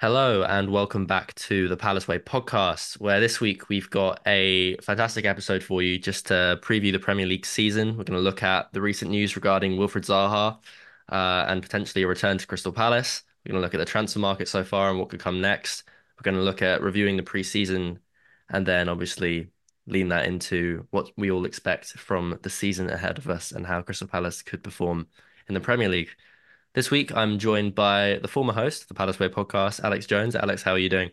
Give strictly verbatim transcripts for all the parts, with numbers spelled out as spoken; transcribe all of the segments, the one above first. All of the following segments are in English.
Hello and welcome back to the Palace Way podcast, where this week we've got a fantastic episode for you just to preview the Premier League season. We're going to look at the recent news regarding Wilfried Zaha uh, and potentially a return to Crystal Palace. We're going to look at the transfer market so far and what could come next. We're going to look at reviewing the pre-season and then obviously lean that into what we all expect from the season ahead of us and how Crystal Palace could perform in the Premier League. This week, I'm joined by the former host of the Palace Way podcast, Alex Jones. Alex, how are you doing?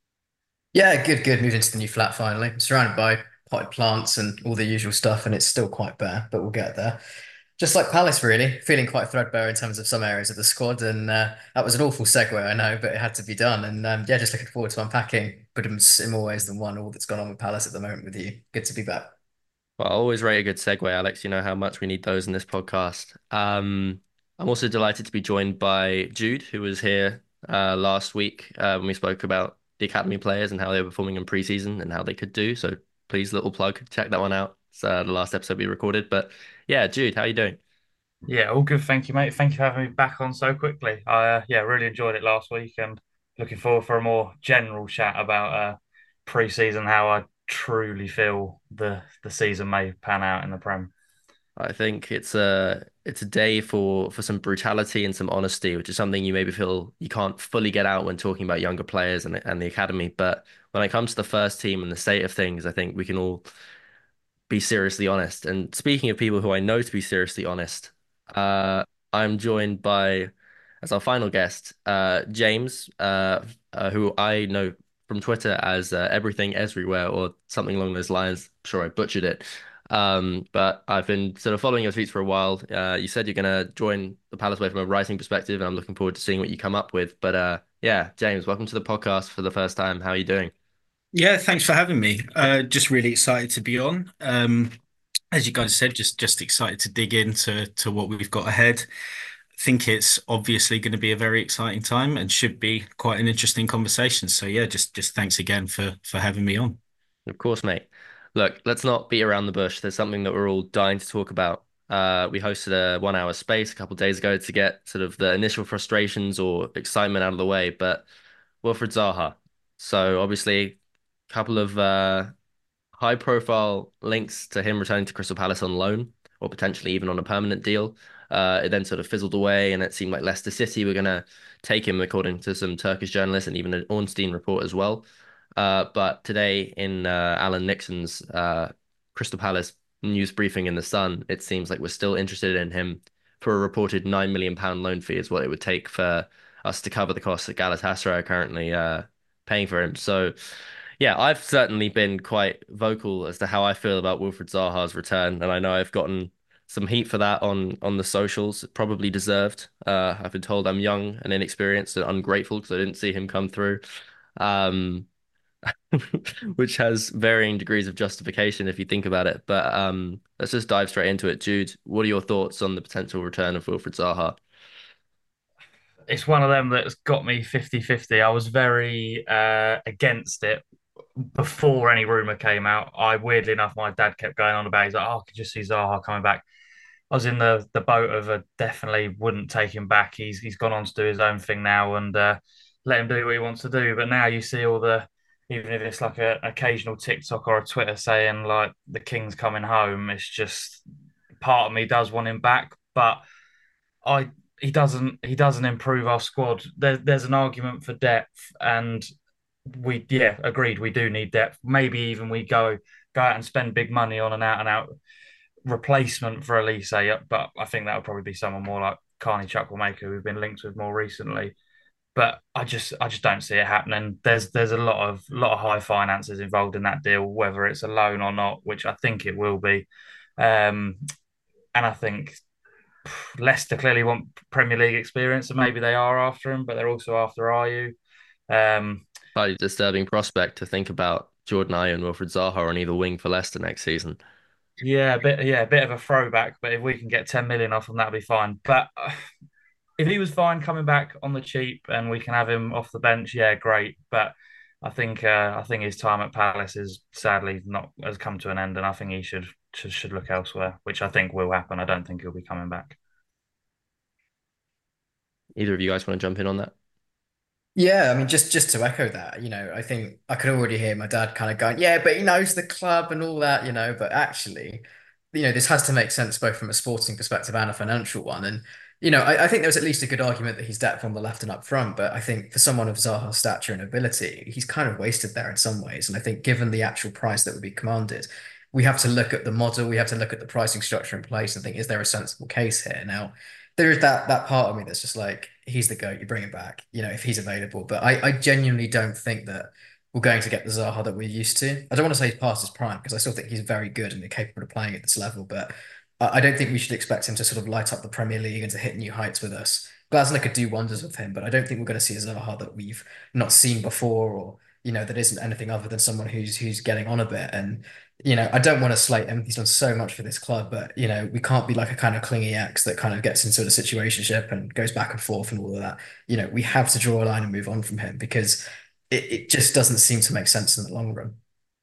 Yeah, good, good. Moved into the new flat finally. I'm surrounded by potted plants and all the usual stuff, and it's still quite bare, but we'll get there. Just like Palace, really, feeling quite threadbare in terms of some areas of the squad, and uh, that was an awful segue, I know, but it had to be done. And um, yeah, just looking forward to unpacking, but in in more ways than one, all that's gone on with Palace at the moment with you. Good to be back. Well, I always rate a good segue, Alex. You know how much we need those in this podcast. Um, I'm also delighted to be joined by Jude, who was here uh, last week uh, when we spoke about the academy players and how they were performing in preseason and how they could do. So please, little plug, check that one out. It's uh, the last episode we recorded. But yeah, Jude, how are you doing? Yeah, all good. Thank you, mate. Thank you for having me back on so quickly. I uh, yeah, really enjoyed it last week and looking forward for a more general chat about uh pre-season, how I truly feel the the season may pan out in the Prem. I think it's a it's a day for for some brutality and some honesty, which is something you maybe feel you can't fully get out when talking about younger players and and the academy. But when it comes to the first team and the state of things, I think we can all be seriously honest. And speaking of people who I know to be seriously honest, uh, I'm joined by, as our final guest, uh, James, uh, uh, who I know from Twitter as uh, Everything Everywhere or something along those lines. I'm sure I butchered it. Um, but I've been sort of following your tweets for a while. Uh, you said you're going to join the Palace Way from a writing perspective, and I'm looking forward to seeing what you come up with. But uh, yeah, James, welcome to the podcast for the first time. How are you doing? Yeah, thanks for having me. Uh, just really excited to be on. Um, as you guys said, just just excited to dig into to what we've got ahead. Think it's obviously going to be a very exciting time and should be quite an interesting conversation. So yeah, just just thanks again for for having me on. Of course, mate. Look, let's not beat around the bush. There's something that we're all dying to talk about. Uh, we hosted a one hour space a couple of days ago to get sort of the initial frustrations or excitement out of the way, but Wilfried Zaha. So obviously, a couple of uh, high profile links to him returning to Crystal Palace on loan or potentially even on a permanent deal. Uh, it then sort of fizzled away, and it seemed like Leicester City were going to take him, according to some Turkish journalists and even an Ornstein report as well. Uh, but today, in uh, Alan Nixon's uh, Crystal Palace news briefing in the Sun, it seems like we're still interested in him for a reported nine million pound loan fee, is what it would take for us to cover the costs that Galatasaray are currently uh, paying for him. So yeah, I've certainly been quite vocal as to how I feel about Wilfried Zaha's return, and I know I've gotten some heat for that on on the socials, probably deserved. Uh, I've been told I'm young and inexperienced and ungrateful because I didn't see him come through, um, which has varying degrees of justification if you think about it. But um, let's just dive straight into it. Jude, what are your thoughts on the potential return of Wilfried Zaha? It's one of them that's got me fifty-fifty. I was very uh against it before any rumor came out. I weirdly enough, my dad kept going on about. He's like, "Oh, I could just see Zaha coming back." I was in the the boat of a definitely wouldn't take him back. He's he's gone on to do his own thing now and uh, let him do what he wants to do. But now you see all the, even if it's like a, an occasional TikTok or a Twitter saying like the King's coming home, it's just part of me does want him back, but I he doesn't he doesn't improve our squad. There, there's an argument for depth, and we yeah agreed we do need depth. Maybe even we go go out and spend big money on an out and out replacement for Elise, but I think that would probably be someone more like Carney Chukwuemeka, who we've been linked with more recently. But I just I just don't see it happening. There's there's a lot of lot of high finances involved in that deal, whether it's a loan or not, which I think it will be. Um, and I think Leicester clearly want Premier League experience, and maybe they are after him, but they're also after Ayew. Um, Slightly disturbing prospect to think about Jordan Ayew and Wilfried Zaha on either wing for Leicester next season. yeah, a bit yeah, a bit of a throwback, but if we can get ten million off him, that'll be fine. But uh, if he was fine coming back on the cheap and we can have him off the bench, yeah, great. But I think uh, I think his time at Palace is sadly not has come to an end, and I think he should should, should look elsewhere, which I think will happen. I don't think he'll be coming back. Either of you guys want to jump in on that? Yeah, I mean, just just to echo that, you know, I think I could already hear my dad kind of going, "Yeah, but he knows the club and all that," you know. But actually, you know, this has to make sense both from a sporting perspective and a financial one. And you know, I, I think there's at least a good argument that he's depth on the left and up front. But I think for someone of Zaha's stature and ability, he's kind of wasted there in some ways. And I think given the actual price that would be commanded, we have to look at the model, we have to look at the pricing structure in place and think, is there a sensible case here? Now there is that that part of me that's just like he's the goat, you bring him back, you know, if he's available. But I, I genuinely don't think that we're going to get the Zaha that we're used to. I don't want to say he's past his prime because I still think he's very good and capable of playing at this level, but I, I don't think we should expect him to sort of light up the Premier League and to hit new heights with us. Glasner could do wonders with him, but I don't think we're going to see a Zaha that we've not seen before, or you know, that isn't anything other than someone who's who's getting on a bit. And you know, I don't want to slate him. He's done so much for this club, but you know, we can't be like a kind of clingy ex that kind of gets into the situationship and goes back and forth and all of that. You know, we have to draw a line and move on from him because it, it just doesn't seem to make sense in the long run.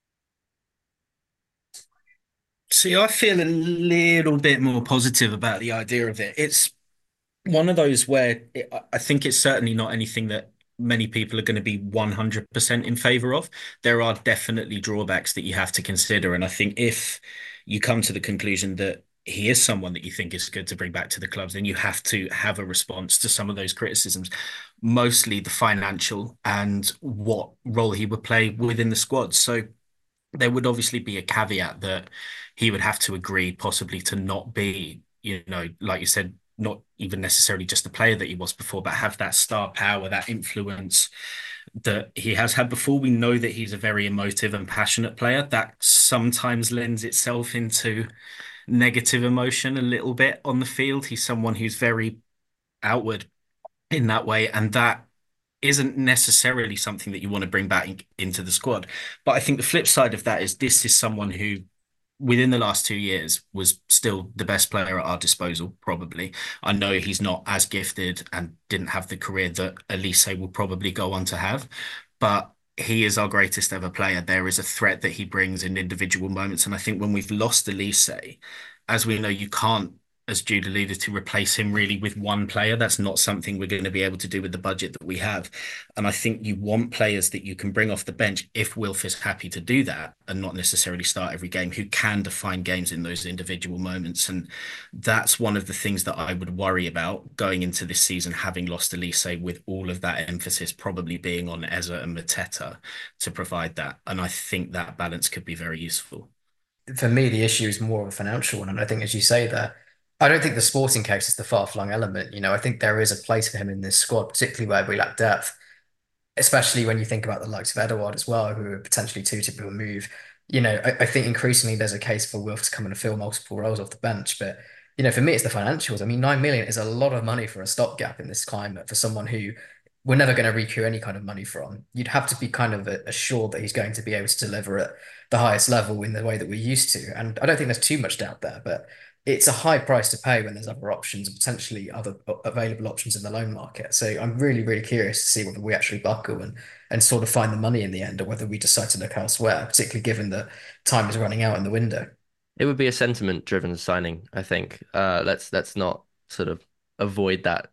See, I feel a little bit more positive about the idea of it. It's one of those where it, I think it's certainly not anything that many people are going to be one hundred percent in favor of. There are definitely drawbacks that you have to consider. And I think if you come to the conclusion that he is someone that you think is good to bring back to the clubs, then you have to have a response to some of those criticisms, mostly the financial and what role he would play within the squad. So there would obviously be a caveat that he would have to agree possibly to not be, you know, like you said, not even necessarily just the player that he was before, but have that star power, that influence that he has had before. We know that he's a very emotive and passionate player that sometimes lends itself into negative emotion a little bit on the field. He's someone who's very outward in that way, and that isn't necessarily something that you want to bring back in, into the squad. But I think the flip side of that is this is someone who, within the last two years, was still the best player at our disposal, probably. I know he's not as gifted and didn't have the career that Elise will probably go on to have, but he is our greatest ever player. There is a threat that he brings in individual moments. And I think when we've lost Elise, as we know, you can't, as Jude alluded to, replace him really with one player. That's not something we're going to be able to do with the budget that we have. And I think you want players that you can bring off the bench if Wilf is happy to do that and not necessarily start every game, who can define games in those individual moments. And that's one of the things that I would worry about going into this season, having lost Elise, with all of that emphasis probably being on Eza and Mateta to provide that. And I think that balance could be very useful. For me, the issue is more of a financial one. And I think, as you say there, I don't think the sporting case is the far-flung element. You know, I think there is a place for him in this squad, particularly where we lack depth, especially when you think about the likes of Edouard as well, who are potentially two to people move. You know, I, I think increasingly there's a case for Wilf to come and fill multiple roles off the bench. But, you know, for me, it's the financials. I mean, nine million is a lot of money for a stopgap in this climate for someone who we're never going to recoup any kind of money from. You'd have to be kind of assured that he's going to be able to deliver at the highest level in the way that we're used to. And I don't think there's too much doubt there, but it's a high price to pay when there's other options and potentially other available options in the loan market. So I'm really, really curious to see whether we actually buckle and and sort of find the money in the end, or whether we decide to look elsewhere, particularly given that time is running out in the window. It would be a sentiment-driven signing, I think. Uh, let's let's not sort of avoid that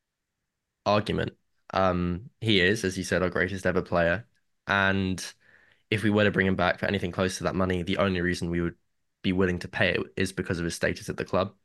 argument. Um, he is, as you said, our greatest ever player, and if we were to bring him back for anything close to that money, the only reason we would be willing to pay it is because of his status at the club.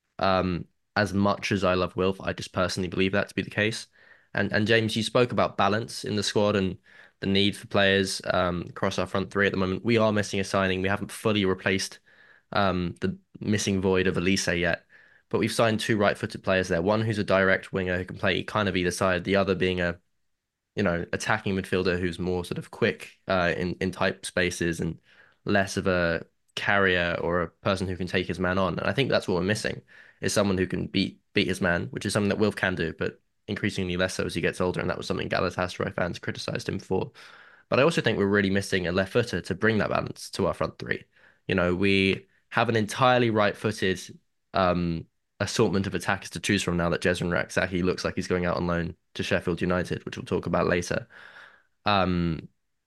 Um, as much as I love Wilf, I just personally believe that to be the case. And and James, you spoke about balance in the squad and the need for players um, across our front three at the moment. We are missing a signing. We haven't fully replaced um, the missing void of Elise yet, but we've signed two right-footed players there. One who's a direct winger who can play kind of either side. The other being a you know, attacking midfielder who's more sort of quick uh, in in tight spaces and less of a carrier or a person who can take his man on. And I think that's what we're missing is someone who can beat beat his man, which is something that Wilf can do, but increasingly less so as he gets older. And that was something Galatasaray fans criticized him for. But I also think we're really missing a left footer to bring that balance to our front three. You know, we have an entirely right-footed um, assortment of attackers to choose from now that Jezrin Rakzaki looks like he's going out on loan to Sheffield United, which we'll talk about later. Um,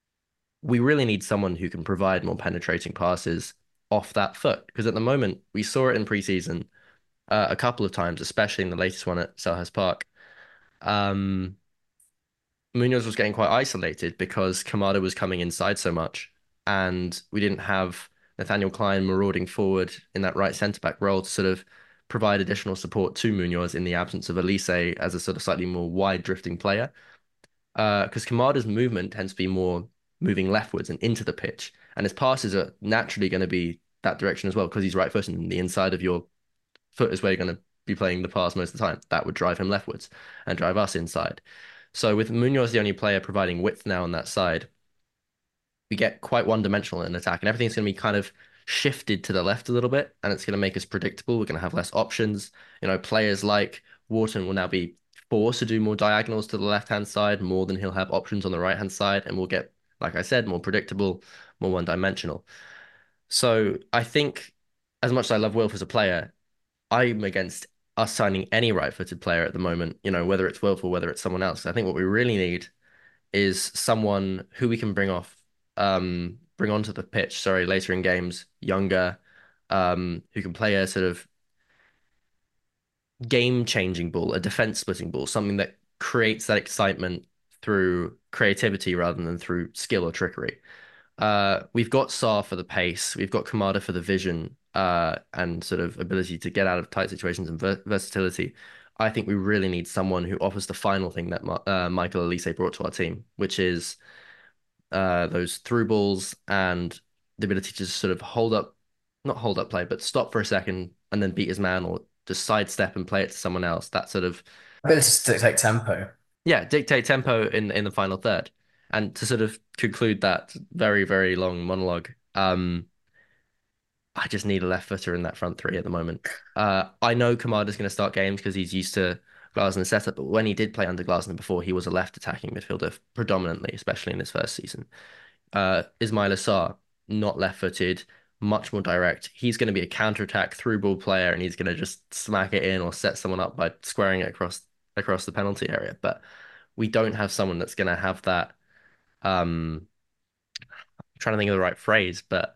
we really need someone who can provide more penetrating passes off that foot because at the moment we saw it in preseason uh, a couple of times, especially in the latest one at Selhurst Park. Um, Munoz was getting quite isolated because Kamada was coming inside so much, and we didn't have Nathaniel Klein marauding forward in that right centre back role to sort of provide additional support to Munoz in the absence of Elise as a sort of slightly more wide drifting player. Uh, because Kamada's movement tends to be more moving leftwards and into the pitch, and his passes are naturally going to be that direction as well because he's right footed and the inside of your foot is where you're going to be playing the pass most of the time. That would drive him leftwards and drive us inside. So with Munoz the only player providing width now on that side, we get quite one-dimensional in attack, and everything's going to be kind of shifted to the left a little bit, and it's going to make us predictable. We're going to have less options. You know, players like Wharton will now be forced to do more diagonals to the left-hand side more than he'll have options on the right-hand side, and we'll get, like I said, more predictable, more one-dimensional. So I think, as much as I love Wilf as a player, I'm against us signing any right-footed player at the moment, you know, whether it's Wilf or whether it's someone else. I think what we really need is someone who we can bring off, um, bring onto the pitch, sorry, later in games, younger, um, who can play a sort of game-changing ball, a defense-splitting ball, something that creates that excitement through creativity rather than through skill or trickery. Uh, we've got Sarr for the pace, we've got Kamada for the vision, uh, and sort of ability to get out of tight situations and ver versatility. I think we really need someone who offers the final thing that uh, Michael Elise brought to our team, which is uh, those through balls and the ability to just sort of hold up, not hold up play, but stop for a second and then beat his man or just sidestep and play it to someone else. That sort of, Ability to dictate tempo. yeah, dictate tempo in in the final third. And to sort of conclude that very, very long monologue, um, I just need a left footer in that front three at the moment. Uh, I know Kamada's going to start games because he's used to Glasner's setup, but when he did play under Glasner before, he was a left attacking midfielder predominantly, especially in his first season. Uh, Ismaila Sarr, not left footed, much more direct. He's going to be a counter attack through ball player, and he's going to just smack it in or set someone up by squaring it across across the penalty area. But we don't have someone that's going to have that. Um, I'm trying to think of the right phrase, but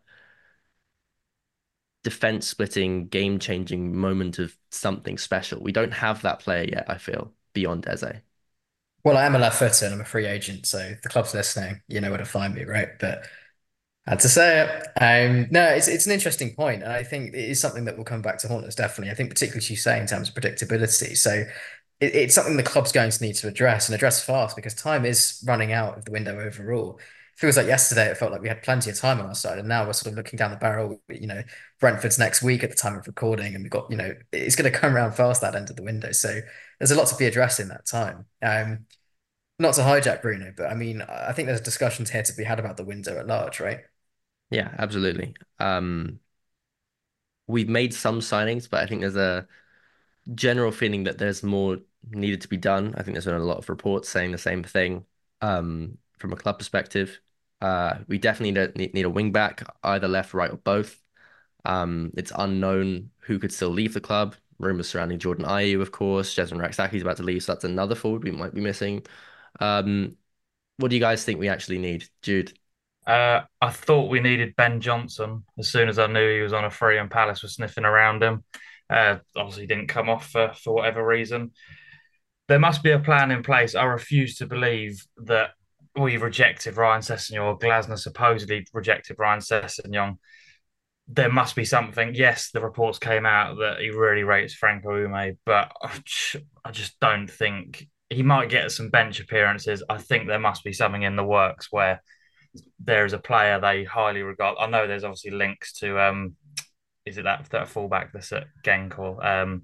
defense splitting, game changing moment of something special. We don't have that player yet, I feel, beyond Eze. Well, I am a left footer and I'm a free agent, so if the club's listening, you know where to find me, right? But I had to say it. Um, no, it's it's an interesting point, and I think it is something that will come back to haunt us definitely. I think particularly as you say in terms of predictability. So it, it's something the club's going to need to address and address fast because time is running out of the window overall. Feels like yesterday it felt like we had plenty of time on our side, and now we're sort of looking down the barrel. You know, Brentford's next week at the time of recording, and we've got, you know, it's going to come around fast that end of the window. So there's a lot to be addressed in that time. Um, not to hijack Bruno, but I mean, I think there's discussions here to be had about the window at large, right? Yeah, absolutely. Um, we've made some signings, but I think there's a general feeling that there's more needed to be done. I think there's been a lot of reports saying the same thing. Um, from a club perspective, uh, we definitely need a, need, need a wing back, either left, right, or both. Um, it's unknown who could still leave the club. Rumors surrounding Jordan Ayew, of course. Jasmine Raksaki is about to leave, so that's another forward we might be missing. Um, what do you guys think we actually need, Jude? Uh, I thought we needed Ben Johnson as soon as I knew he was on a free and Palace was sniffing around him. Uh, obviously, didn't come off for, for whatever reason. There must be a plan in place. I refuse to believe that we rejected Ryan Sessegnon. Glasner supposedly rejected Ryan Sessegnon. There must be something. Yes, the reports came out that he really rates Franco Ume, but I just don't think he might get some bench appearances. I think there must be something in the works where there is a player they highly regard. I know there's obviously links to um, is it that that fullback that's at Genk or um,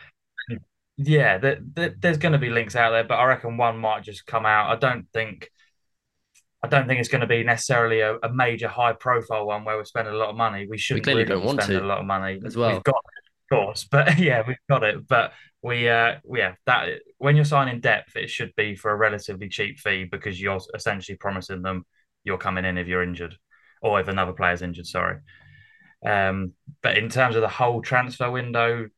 yeah, there, there, there's going to be links out there, but I reckon one might just come out. I don't think I don't think it's going to be necessarily a, a major high profile one where we're spending a lot of money. We We shouldn't clearly really don't be want spending a to lot of money. as We've well. got it, of course, but yeah, we've got it. But we, uh, yeah, that when you're signing depth, it should be for a relatively cheap fee because you're essentially promising them you're coming in if you're injured or if another player's injured. Sorry. Um, but in terms of the whole transfer window,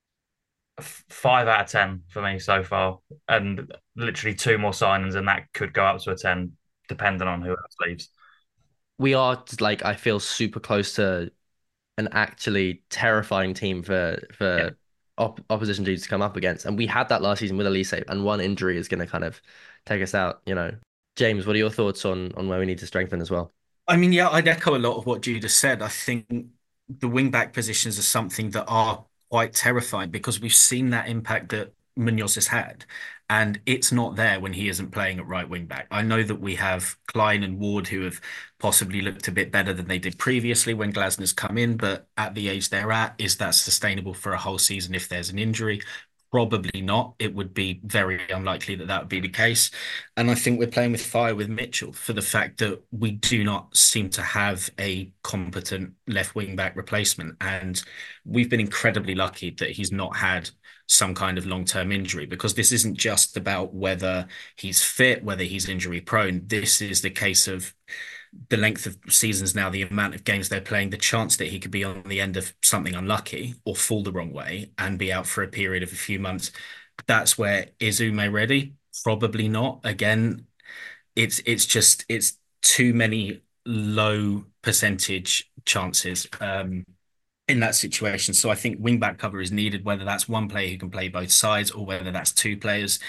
five out of ten for me so far, and literally two more signings, and that could go up to a ten, depending on who else leaves. We are like I feel super close to an actually terrifying team for Yeah. for op opposition dudes to come up against. And we had that last season with Elise, and one injury is going to kind of take us out, you know. James, what are your thoughts on on where we need to strengthen as well? I mean, yeah, I'd echo a lot of what Judah said. I think the wing back positions are something that are quite terrifying because we've seen that impact that Munoz has had, and it's not there when he isn't playing at right wing back. I know that we have Klein and Ward who have possibly looked a bit better than they did previously when Glasner's come in, but at the age they're at, is that sustainable for a whole season if there's an injury? Probably not. It would be very unlikely that that would be the case. And I think we're playing with fire with Mitchell for the fact that we do not seem to have a competent left wing back replacement. And we've been incredibly lucky that he's not had some kind of long-term injury, because this isn't just about whether he's fit, whether he's injury prone. This is the case of the length of seasons now, the amount of games they're playing, the chance that he could be on the end of something unlucky or fall the wrong way and be out for a period of a few months. That's where is Ume ready? Probably not. Again, it's it's just it's too many low percentage chances um, in that situation. So I think wing back cover is needed, whether that's one player who can play both sides or whether that's two players.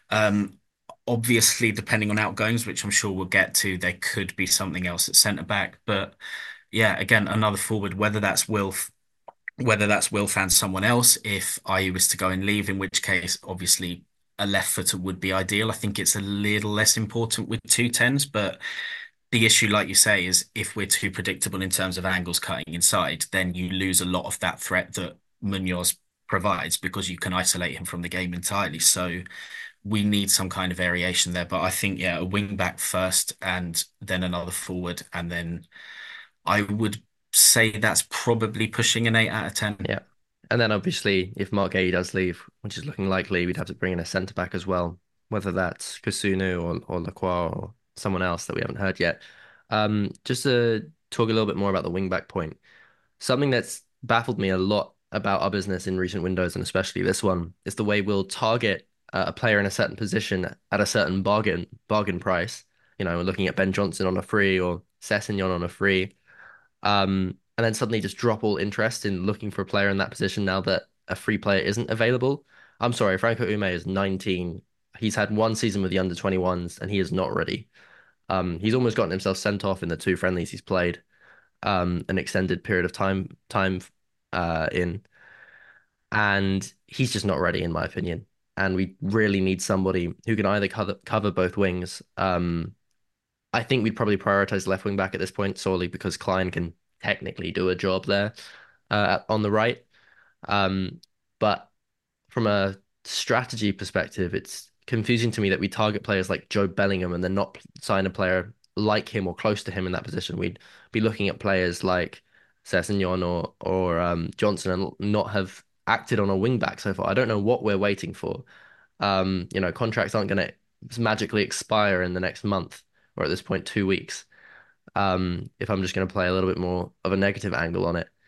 Um, Obviously, depending on outgoings, which I'm sure we'll get to, there could be something else at centre back. But yeah, again, another forward, whether that's Wilf, whether that's Wilf and someone else, if Ayew was to go and leave, in which case, obviously, a left footer would be ideal. I think it's a little less important with two tens, but the issue, like you say, is if we're too predictable in terms of angles cutting inside, then you lose a lot of that threat that Munoz provides because you can isolate him from the game entirely. So we need some kind of variation there. But I think, yeah, a wing back first and then another forward. And then I would say that's probably pushing an eight out of ten. Yeah. And then obviously, if Mark Gay does leave, which is looking likely, we'd have to bring in a centre back as well, whether that's Kusunu or, or Lacroix or someone else that we haven't heard yet. Um, just to talk a little bit more about the wing back point, something that's baffled me a lot about our business in recent windows, and especially this one, is the way we'll target uh, a player in a certain position at a certain bargain bargain price. You know, we're looking at Ben Johnson on a free or Sessegnon on a free, um, and then suddenly just drop all interest in looking for a player in that position now that a free player isn't available. I'm sorry, Franco Ume is nineteen. He's had one season with the under twenty-ones, and he is not ready. Um, he's almost gotten himself sent off in the two friendlies he's played, um, an extended period of time time uh, in, and he's just not ready, in my opinion. And we really need somebody who can either cover cover both wings. Um, I think we'd probably prioritize left wing back at this point solely because Klein can technically do a job there uh, on the right. Um, but from a strategy perspective, it's confusing to me that we target players like Joe Bellingham and then not sign a player like him or close to him in that position. We'd be looking at players like Sessegnon or or um, Johnson and not have acted on a wing back so far. I don't know what we're waiting for. Um, you know, contracts aren't going to magically expire in the next month or at this point two weeks. Um, if I'm just going to play a little bit more of a negative angle on it.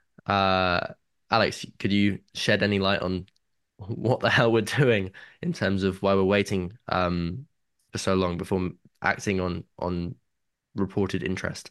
Uh, Alex, could you shed any light on what the hell we're doing in terms of why we're waiting um, for so long before acting on on reported interest?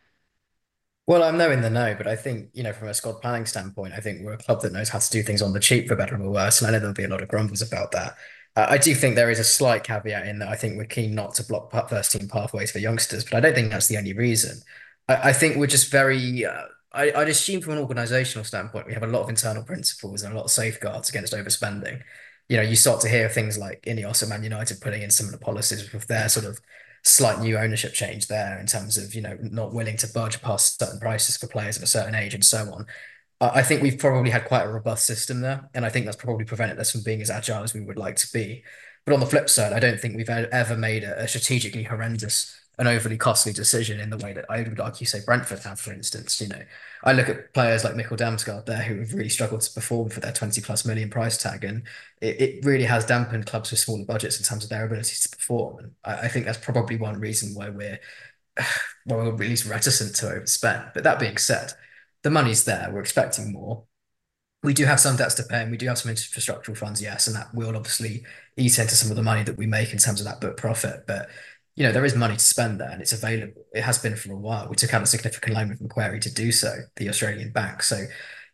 Well, I'm no in the know, but I think, you know, from a squad planning standpoint, I think we're a club that knows how to do things on the cheap, for better or worse. And I know there'll be a lot of grumbles about that. Uh, I do think there is a slight caveat in that I think we're keen not to block pa- first team pathways for youngsters, but I don't think that's the only reason. I, I think we're just very, uh, I, I'd assume from an organizational standpoint, we have a lot of internal principles and a lot of safeguards against overspending. You know, you start to hear things like Ineos and Man United putting in similar policies with their sort of slight new ownership change there in terms of, you know, not willing to budge past certain prices for players of a certain age and so on. I I think we've probably had quite a robust system there, and I think that's probably prevented us from being as agile as we would like to be. But on the flip side, I don't think we've e- ever made a, a strategically horrendous and overly costly decision in the way that I would argue, say, Brentford have, for instance. You know, I look at players like Mikkel Damsgaard there who have really struggled to perform for their twenty plus million price tag, and it, it really has dampened clubs with smaller budgets in terms of their ability to perform. And I, I think that's probably one reason why we're well, we're at least reticent to overspend. But that being said, the money's there. We're expecting more. We do have some debts to pay, and we do have some infrastructural funds, yes, and that will obviously eat into some of the money that we make in terms of that book profit. But you know, there is money to spend there, and it's available. It has been for a while. We took out a significant loan with Macquarie to do so, the Australian bank. So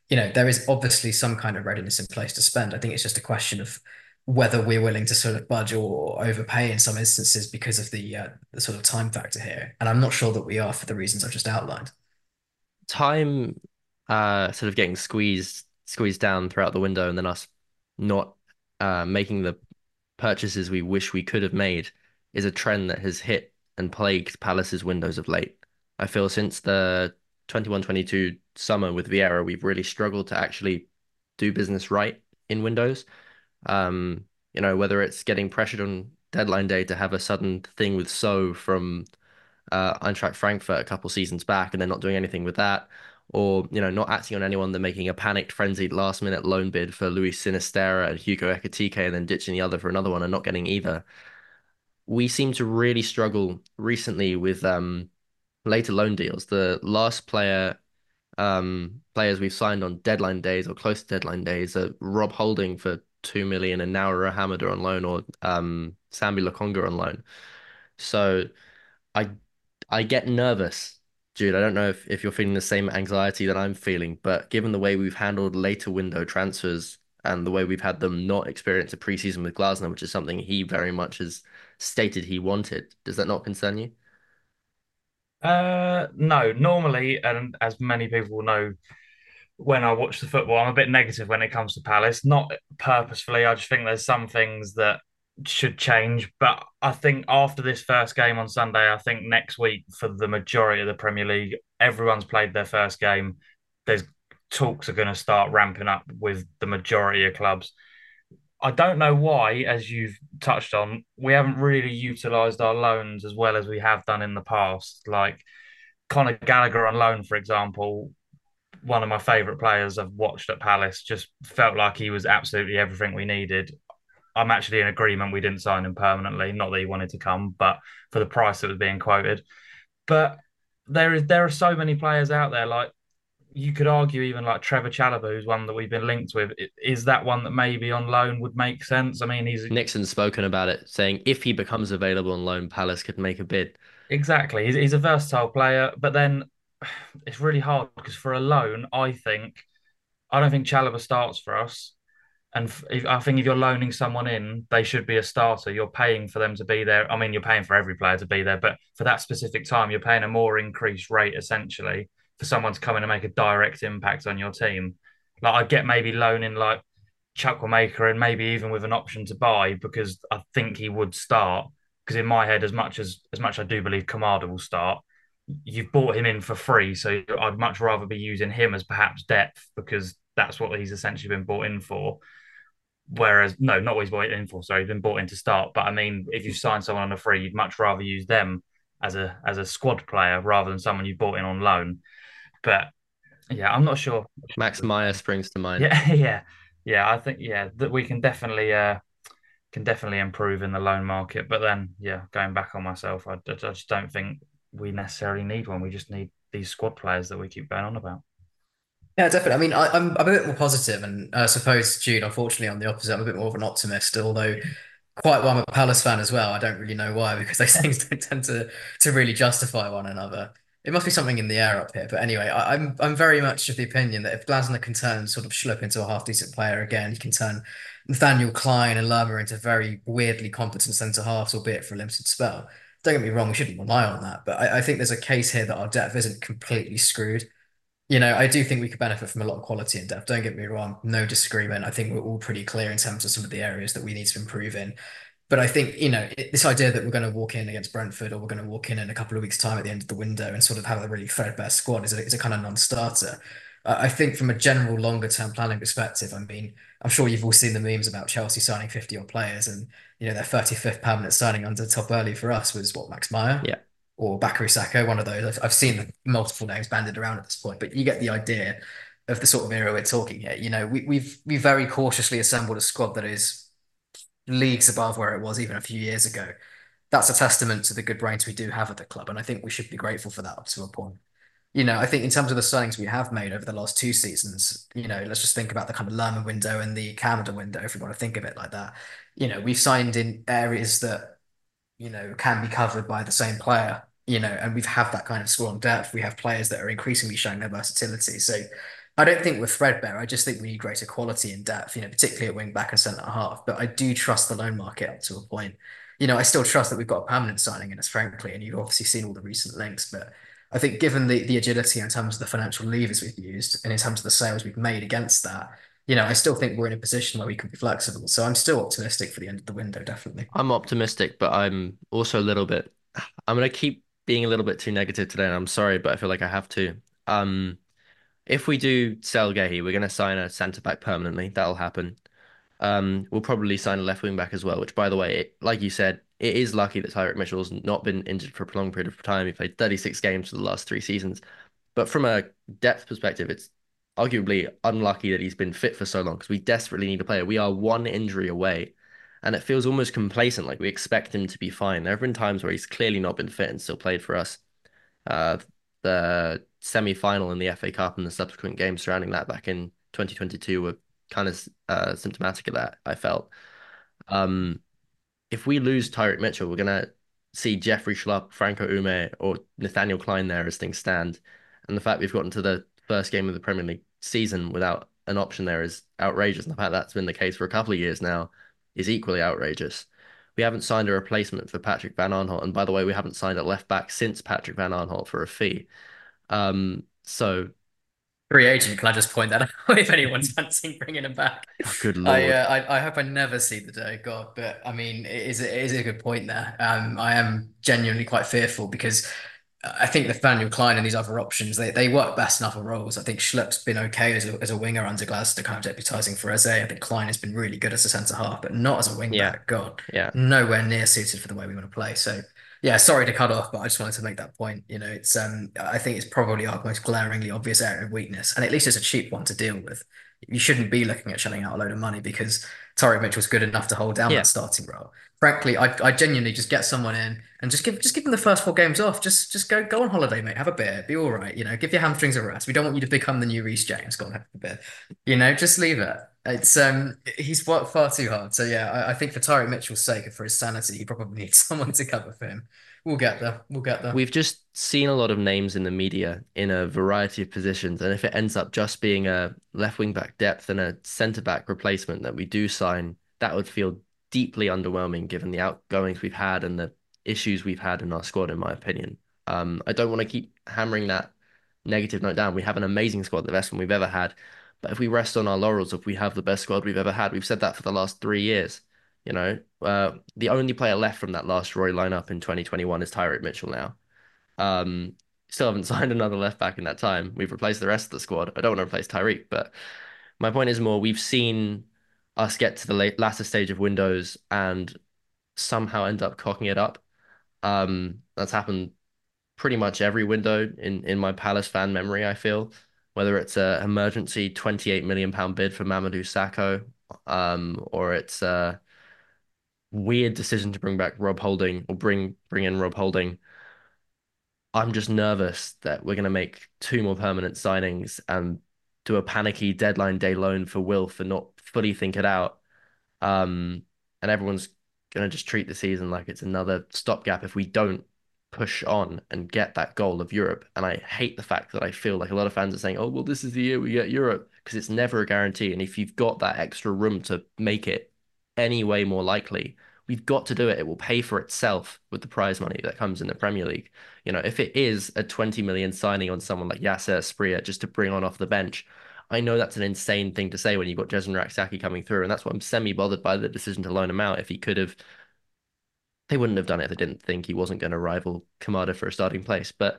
you know, there is obviously some kind of readiness in place to spend. I think it's just a question of whether we're willing to sort of budge or overpay in some instances because of the uh, the sort of time factor here. And I'm not sure that we are for the reasons I've just outlined. Time uh sort of getting squeezed squeezed down throughout the window and then us not uh making the purchases we wish we could have made is a trend that has hit and plagued Palace's windows of late. I feel since the twenty-one twenty-two summer with Vieira, we've really struggled to actually do business right in windows. Um, you know, whether it's getting pressured on deadline day to have a sudden thing with So from uh, Eintracht Frankfurt a couple seasons back, and they're not doing anything with that, or you know, not acting on anyone. They're making a panicked, frenzied last minute loan bid for Luis Sinistera and Hugo Ekitike, and then ditching the other for another one and not getting either. We seem to really struggle recently with um, later loan deals. The last player um, players we've signed on deadline days or close to deadline days are Rob Holding for two million and now Hamada on loan or um, Sambi Lokonga on loan. So I I get nervous, Jude. I don't know if, if you're feeling the same anxiety that I'm feeling, but given the way we've handled later window transfers and the way we've had them not experience a preseason with Glasner, which is something he very much has stated he wanted, does that not concern you? Uh, no, normally, and as many people will know, when I watch the football, I'm a bit negative when it comes to Palace. Not purposefully. I just think there's some things that should change. But I think after this first game on Sunday, I think next week for the majority of the Premier League, everyone's played their first game. There's talks are going to start ramping up with the majority of clubs. I don't know why, as you've touched on, we haven't really utilised our loans as well as we have done in the past. Like Conor Gallagher on loan, for example, one of my favourite players I've watched at Palace, just felt like he was absolutely everything we needed. I'm actually in agreement we didn't sign him permanently, not that he wanted to come, but for the price that was being quoted. But there is there are so many players out there. Like you could argue, even like Trevor Chalobah, who's one that we've been linked with. Is that one that maybe on loan would make sense? I mean, he's Nixon's spoken about it, saying if he becomes available on loan, Palace could make a bid. exactly he's, he's a versatile player, but then it's really hard because for a loan, I think I don't think Chalobah starts for us. And if, I think if you're loaning someone in, they should be a starter. You're paying for them to be there. I mean, you're paying for every player to be there, but for that specific time, you're paying a more increased rate essentially for someone to come in and make a direct impact on your team. Like I get maybe loaning like Chukwuemeka and maybe even with an option to buy because I think he would start. Because in my head, as much as as much I do believe Kamada will start, you've bought him in for free, so I'd much rather be using him as perhaps depth because that's what he's essentially been bought in for. Whereas, no, not what he's bought in for. Sorry, he's been bought in to start. But I mean, if you sign someone on a free, you'd much rather use them as a as a squad player rather than someone you bought in on loan. But yeah, I'm not sure. Max Meyer springs to mind. Yeah, yeah, yeah. I think yeah that we can definitely uh can definitely improve in the loan market. But then yeah, going back on myself, I, I just don't think we necessarily need one. We just need these squad players that we keep going on about. Yeah, definitely. I mean, I, I'm, I'm a bit more positive, and I suppose, Jude, unfortunately, I'm the opposite. I'm a bit more of an optimist, although quite while I'm a Palace fan as well. I don't really know why, because those things don't tend to to really justify one another. It must be something in the air up here. But anyway, I, I'm I'm very much of the opinion that if Glasner can turn sort of Schlupp into a half decent player again, he can turn Nathaniel Klein and Lerma into very weirdly competent centre halves, albeit for a limited spell. Don't get me wrong, we shouldn't rely on that, but I, I think there's a case here that our depth isn't completely screwed. You know, I do think we could benefit from a lot of quality and depth. Don't get me wrong, no disagreement. I think we're all pretty clear in terms of some of the areas that we need to improve in. But I think, you know, it, this idea that we're going to walk in against Brentford or we're going to walk in in a couple of weeks' time at the end of the window and sort of have a really threadbare squad is a, is a kind of non-starter. Uh, I think from a general longer term planning perspective, I mean, I'm sure you've all seen the memes about Chelsea signing fifty odd players and, you know, their thirty-fifth permanent signing under top early for us was what, Max Meyer? Yeah. Or Bakary Sacco, one of those. I've, I've seen multiple names banded around at this point, but you get the idea of the sort of era we're talking here. You know, we, we've we very cautiously assembled a squad that is leagues above where it was even a few years ago. That's a testament to the good brains we do have at the club, and I think we should be grateful for that up to a point. You know, I think in terms of the signings we have made over the last two seasons, you know, let's just think about the kind of Lerma window and the Kamada window, if we want to think of it like that. You know, we've signed in areas that you know, can be covered by the same player, you know, and we've have that kind of strong depth. We have players that are increasingly showing their versatility. So, I don't think we're threadbare. I just think we need greater quality and depth, you know, particularly at wing back and centre half. But I do trust the loan market up to a point. You know, I still trust that we've got a permanent signing in us, frankly, and you've obviously seen all the recent links. But I think given the, the agility in terms of the financial levers we've used and in terms of the sales we've made against that, you know, I still think we're in a position where we can be flexible. So I'm still optimistic for the end of the window, definitely. I'm optimistic, but I'm also a little bit. I'm gonna keep being a little bit too negative today, and I'm sorry, but I feel like I have to. Um, if we do sell Gahey, we're gonna sign a centre back permanently. That'll happen. Um, we'll probably sign a left wing back as well, which, by the way, it, like you said, it is lucky that Tyrick Mitchell's not been injured for a prolonged period of time. He played thirty-six games for the last three seasons. But from a depth perspective, it's arguably unlucky that he's been fit for so long because we desperately need a player. We are one injury away, and it feels almost complacent, like we expect him to be fine. There have been times where he's clearly not been fit and still played for us. Uh, the semi-final in the F A Cup and the subsequent games surrounding that back in twenty twenty-two were kind of uh, symptomatic of that, I felt. Um, if we lose Tyrick Mitchell, we're gonna see Jeffrey Schlupp, Franco Ume, or Nathaniel Klein there as things stand. And the fact we've gotten to the first game of the Premier League season without an option there is outrageous. And the fact that's been the case for a couple of years now is equally outrageous. We haven't signed a replacement for Patrick Van Aanholt. And by the way, we haven't signed a left back since Patrick Van Aanholt for a fee. Um, so Free agent, can I just point that out if anyone's fancying bringing him back? oh, good I, Lord. uh, I I hope I never see the day, God. But I mean, it is it is a good point there. Um, I am genuinely quite fearful because I think Nathaniel Klein and these other options they, they work best in other roles. I think Schlupp's been okay as a, as a winger under Glasgow, kind of deputising for Eze. I think Klein has been really good as a centre half, but not as a wing Yeah, back. God, yeah. nowhere near suited for the way we want to play. So yeah, sorry to cut off, but I just wanted to make that point. You know, it's um, I think it's probably our most glaringly obvious area of weakness, and at least it's a cheap one to deal with. You shouldn't be looking at shelling out a load of money because Torrey Mitchell's good enough to hold down Yeah. that starting role. Frankly, I I genuinely just get someone in and just give just give them the first four games off. Just just go go on holiday, mate. Have a beer, be all right. You know, give your hamstrings a rest. We don't want you to become the new Reece James. Go on, have a beer. You know, just leave it. It's um, he's worked far too hard. So yeah, I, I think for Tyreek Mitchell's sake and for his sanity, he probably needs someone to cover for him. We'll get there. We'll get there. We've just seen a lot of names in the media in a variety of positions, and if it ends up just being a left wing back depth and a centre back replacement that we do sign, that would feel deeply underwhelming given the outgoings we've had and the issues we've had in our squad, in my opinion. Um, I don't want to keep hammering that negative note down. We have an amazing squad, the best one we've ever had. But if we rest on our laurels, if we have the best squad we've ever had, we've said that for the last three years. You know, uh, the only player left from that last Roy lineup in twenty twenty-one is Tyreek Mitchell now. Um, Still haven't signed another left back in that time. We've replaced the rest of the squad. I don't want to replace Tyreek, but my point is more we've seen us get to the late, latter stage of windows and somehow end up cocking it up. Um, that's happened pretty much every window in in my Palace fan memory, I feel. Whether it's a emergency twenty-eight million pound bid for Mamadou Sakho, um, or it's a weird decision to bring back Rob Holding or bring bring in Rob Holding. I'm just nervous that we're going to make two more permanent signings and do a panicky deadline day loan for Wilf and not fully think it out. Um, and everyone's going to just treat the season like it's another stopgap if we don't push on and get that goal of Europe. And I hate the fact that I feel like a lot of fans are saying, oh, well, this is the year we get Europe, because it's never a guarantee. And if you've got that extra room to make it any way more likely, we've got to do it. It will pay for itself with the prize money that comes in the Premier League. You know, if it is a twenty million signing on someone like Yasser Asprilla just to bring on off the bench, I know that's an insane thing to say when you've got Jezgen Rak-Saki coming through, and that's why I'm semi-bothered by the decision to loan him out. If he could have, they wouldn't have done it if they didn't think he wasn't going to rival Kamada for a starting place. But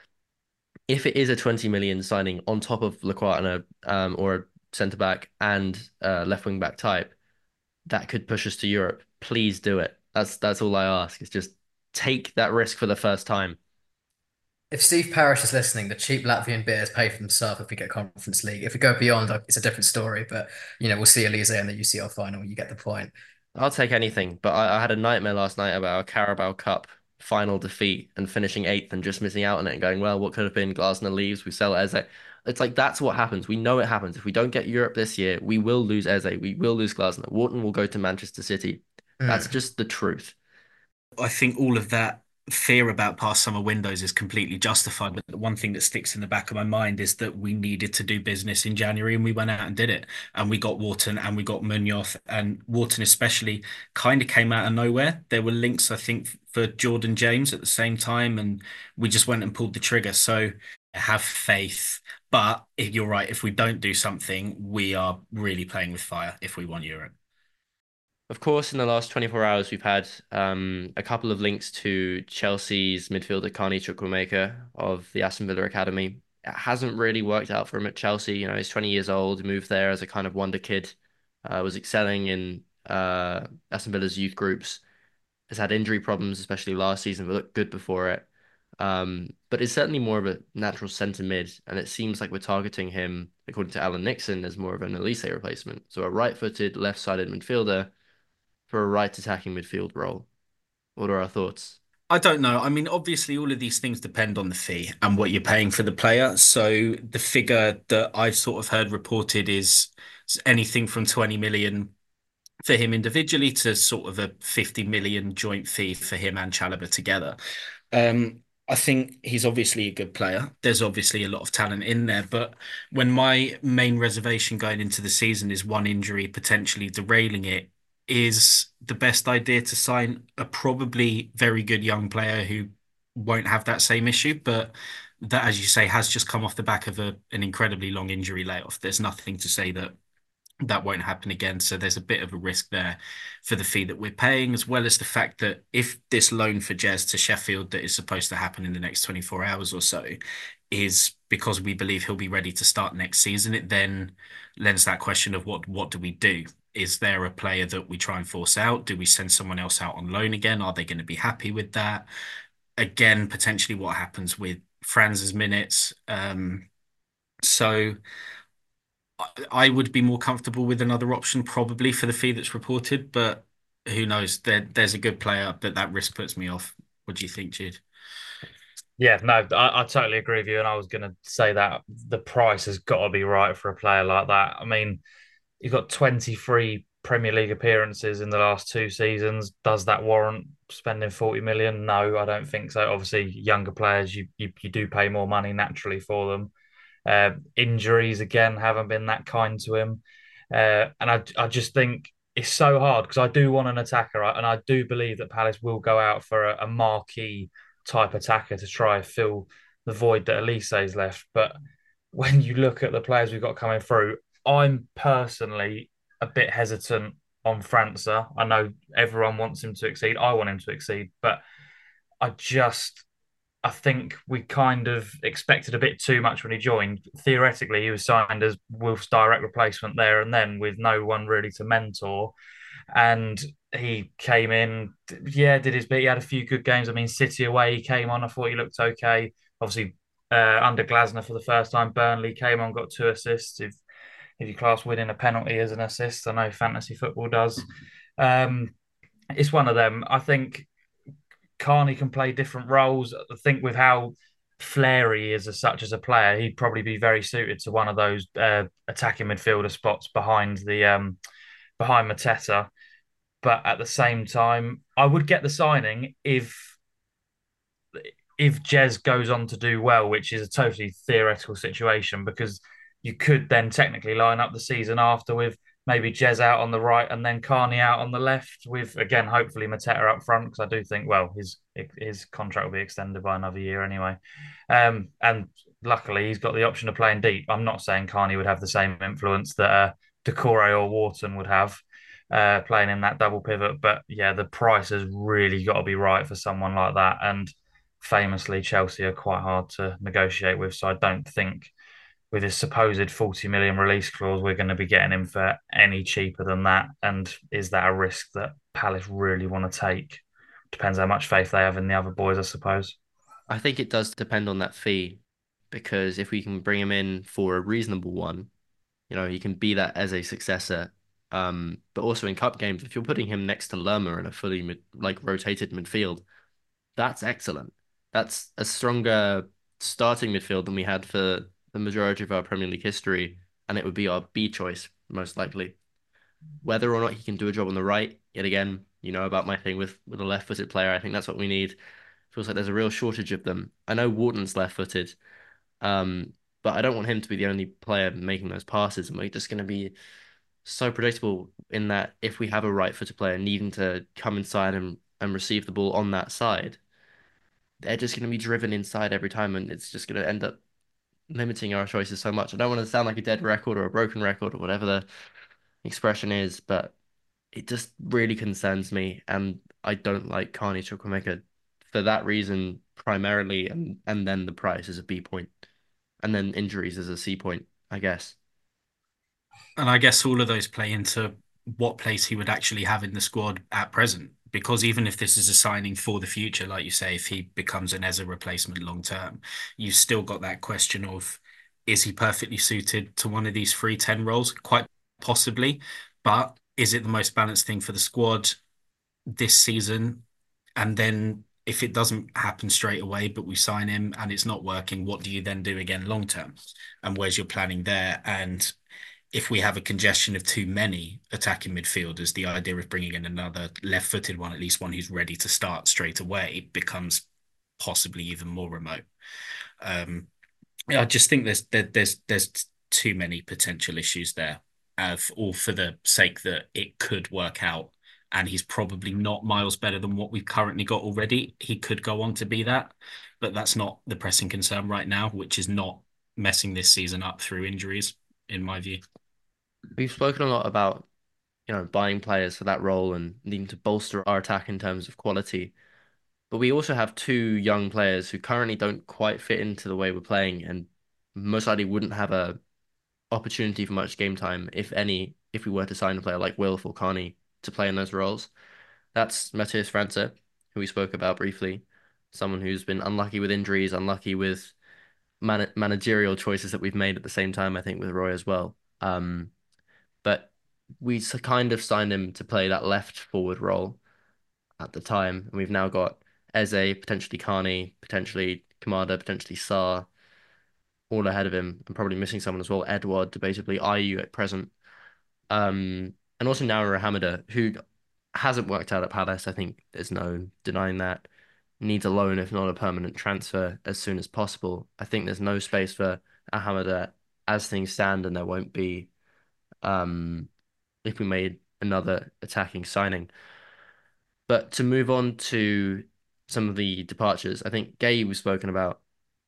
if it is a twenty million signing on top of Lacroix and a um, or a centre back and uh, left wing back type, that could push us to Europe. Please do it. That's that's all I ask. Is just take that risk for the first time. If Steve Parish is listening, the cheap Latvian beers pay for themselves if we get Conference League. If we go beyond, uh, it's a different story. But you know, we'll see Elise in the U C L final. You get the point. I'll take anything, but I, I had a nightmare last night about our Carabao Cup final defeat and finishing eighth and just missing out on it and going, well, what could have been? Glasner leaves, we sell Eze. It's like that's what happens. We know it happens. If we don't get Europe this year, we will lose Eze. We will lose Glasner. Wharton will go to Manchester City. That's Mm. just the truth. I think all of that fear about past summer windows is completely justified. But the one thing that sticks in the back of my mind is that we needed to do business in January and we went out and did it. And we got Wharton and we got Munoz, and Wharton especially kind of came out of nowhere. There were links, I think, for Jordan James at the same time, and we just went and pulled the trigger. So have faith. But if you're right, if we don't do something, we are really playing with fire if we want Europe. Of course, in the last twenty-four hours, we've had um, a couple of links to Chelsea's midfielder Carney Chukwuemeka of the Aston Villa Academy. It hasn't really worked out for him at Chelsea. You know, he's twenty years old, moved there as a kind of wonder kid, uh, was excelling in uh, Aston Villa's youth groups, has had injury problems, especially last season, but looked good before it. Um, but it's certainly more of a natural centre mid, and it seems like we're targeting him, according to Alan Nixon, as more of an Elise replacement. So a right-footed, left-sided midfielder for a right attacking midfield role. What are our thoughts? I don't know. I mean, obviously, all of these things depend on the fee and what you're paying for the player. So the figure that I've sort of heard reported is anything from twenty million for him individually to sort of a fifty million joint fee for him and Chalobah together. Um, I think he's obviously a good player. There's obviously a lot of talent in there, but when my main reservation going into the season is one injury potentially derailing it, is the best idea to sign a probably very good young player who won't have that same issue, but that, as you say, has just come off the back of a, an incredibly long injury layoff. There's nothing to say that that won't happen again. So there's a bit of a risk there for the fee that we're paying, as well as the fact that if this loan for Jez to Sheffield that is supposed to happen in the next twenty-four hours or so is because we believe he'll be ready to start next season, it then lends that question of what what do we do? Is there a player that we try and force out? Do we send someone else out on loan again? Are they going to be happy with that? Again, potentially what happens with Franz's minutes. Um, so I would be more comfortable with another option probably for the fee that's reported, but who knows? There, there's a good player, but that risk puts me off. What do you think, Jude? Yeah, no, I, I totally agree with you. And I was going to say that the price has got to be right for a player like that. I mean, you've got twenty-three Premier League appearances in the last two seasons. Does that warrant spending forty million? No, I don't think so. Obviously, younger players, you you, you do pay more money naturally for them. Uh, injuries again haven't been that kind to him, uh, and I I just think it's so hard because I do want an attacker, right? And I do believe that Palace will go out for a, a marquee type attacker to try and fill the void that Elise's left. But when you look at the players we've got coming through, I'm personally a bit hesitant on França. I know everyone wants him to exceed. I want him to exceed, but I just I think we kind of expected a bit too much when he joined. Theoretically, he was signed as Wolf's direct replacement there and then with no one really to mentor. And he came in, yeah, did his bit. He had a few good games. I mean, City away, he came on. I thought he looked okay. Obviously, uh, under Glasner for the first time, Burnley came on, got two assists. If if you class winning a penalty as an assist, I know fantasy football does. Um, it's one of them. I think Carney can play different roles. I think with how flary he is as such as a player, he'd probably be very suited to one of those uh, attacking midfielder spots behind the um, behind Mateta. But at the same time, I would get the signing if if Jez goes on to do well, which is a totally theoretical situation because you could then technically line up the season after with maybe Jez out on the right and then Carney out on the left with again hopefully Mateta up front because I do think well his his contract will be extended by another year anyway, um, and luckily he's got the option of playing deep. I'm not saying Carney would have the same influence that uh, Decore or Wharton would have uh, playing in that double pivot, but yeah, the price has really got to be right for someone like that and famously Chelsea are quite hard to negotiate with. So I don't think with his supposed forty million release clause, we're going to be getting him for any cheaper than that. And is that a risk that Palace really want to take? Depends how much faith they have in the other boys, I suppose. I think it does depend on that fee because if we can bring him in for a reasonable one, you know, he can be that as a successor. Um, but also in cup games, if you're putting him next to Lerma in a fully mid, like rotated midfield, that's excellent. That's a stronger starting midfield than we had for the majority of our Premier League history, and it would be our B choice, most likely. Whether or not he can do a job on the right, yet again, you know about my thing with, with a left-footed player, I think that's what we need. Feels like there's a real shortage of them. I know Wharton's left-footed, um, but I don't want him to be the only player making those passes, and we're just going to be so predictable in that if we have a right-footed player needing to come inside and and receive the ball on that side, they're just going to be driven inside every time, and it's just going to end up limiting our choices so much. I don't want to sound like a dead record or a broken record or whatever the expression is, but it just really concerns me, and I don't like Carney Chukwuemeka for that reason primarily, and and then the price is a B point, and then injuries is a C point, I guess. And I guess all of those play into what place he would actually have in the squad at present. Because even if this is a signing for the future, like you say, if he becomes an Eze replacement long term, you've still got that question of, is he perfectly suited to one of these three ten roles? Quite possibly. But is it the most balanced thing for the squad this season? And then if it doesn't happen straight away, but we sign him and it's not working, what do you then do again long term? And where's your planning there? And if we have a congestion of too many attacking midfielders, the idea of bringing in another left-footed one, at least one who's ready to start straight away, becomes possibly even more remote. Um, I just think there's there, there's there's too many potential issues there, uh, all for the sake that it could work out. And he's probably not miles better than what we've currently got already. He could go on to be that, but that's not the pressing concern right now, which is not messing this season up through injuries, in my view. We've spoken a lot about, you know, buying players for that role and needing to bolster our attack in terms of quality. But we also have two young players who currently don't quite fit into the way we're playing and most likely wouldn't have a opportunity for much game time, if any, if we were to sign a player like Wilf or Carney to play in those roles. That's Matheus França, who we spoke about briefly, someone who's been unlucky with injuries, unlucky with man managerial choices that we've made at the same time, I think, with Roy as well. Um, but we s- kind of signed him to play that left forward role at the time, and we've now got Eze, potentially Carney, potentially Kamada, potentially Sarr, all ahead of him, and probably missing someone as well, Edouard, debatably Ayew at present. Um, and also now Hamida, who hasn't worked out at Palace. I think there's no denying that. Needs a loan, if not a permanent transfer, as soon as possible. I think there's no space for Hamida as things stand, and there won't be um, if we made another attacking signing. But to move on to some of the departures, I think Gay was spoken about.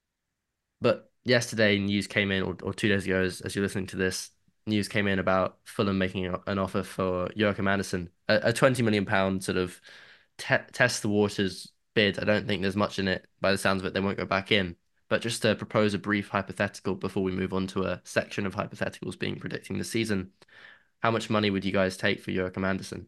But yesterday, news came in, or, or two days ago, as, as you're listening to this, news came in about Fulham making a- an offer for Joachim Andersen, a, a twenty million pound sort of te test the waters bid. I don't think there's much in it. By the sounds of it, they won't go back in. But just to propose a brief hypothetical before we move on to a section of hypotheticals being predicting the season, how much money would you guys take for Joachim Andersen?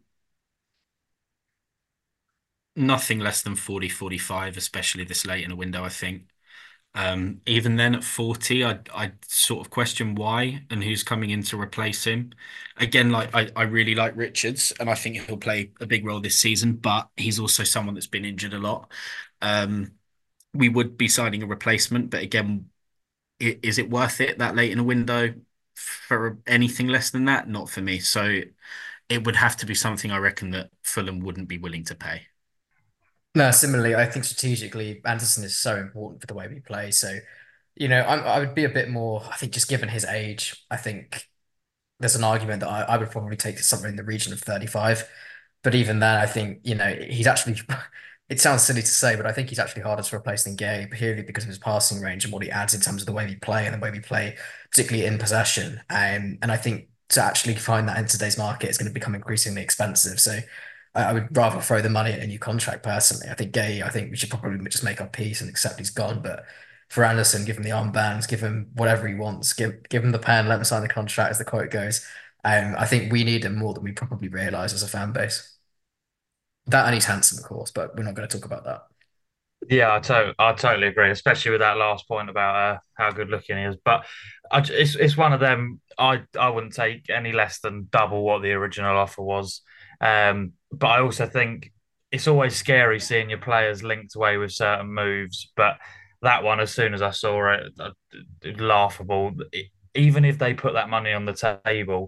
Nothing less than forty, forty-five, especially this late in a window, I think. Um, even then at forty, I I sort of question why and who's coming in to replace him. Again, like I, I really like Richards and I think he'll play a big role this season, but he's also someone that's been injured a lot. Um, we would be signing a replacement, but again, i- is it worth it that late in a window for anything less than that? Not for me. So it would have to be something I reckon that Fulham wouldn't be willing to pay. No, similarly, I think strategically, Anderson is so important for the way we play. So, you know, I'm, I would be a bit more, I think just given his age, I think there's an argument that I, I would probably take somewhere in the region of thirty-five. But even then, I think, you know, he's actually, it sounds silly to say, but I think he's actually harder to replace than Gay, purely because of his passing range and what he adds in terms of the way we play and the way we play, particularly in possession. Um, and I think to actually find that in today's market is going to become increasingly expensive. So I, I would rather throw the money at a new contract personally. I think Gay, I think we should probably just make our peace and accept he's gone. But for Anderson, give him the armbands, give him whatever he wants, give give him the pen, let him sign the contract, as the quote goes. Um, I think we need him more than we probably realise as a fan base. That and he's handsome, of course, but we're not going to talk about that. Yeah, I to I totally agree, especially with that last point about uh, how good looking he is. But I, j- it's it's one of them. I I wouldn't take any less than double what the original offer was. Um, but I also think it's always scary seeing your players linked away with certain moves. But that one, as soon as I saw it, uh, laughable. Even if they put that money on the table,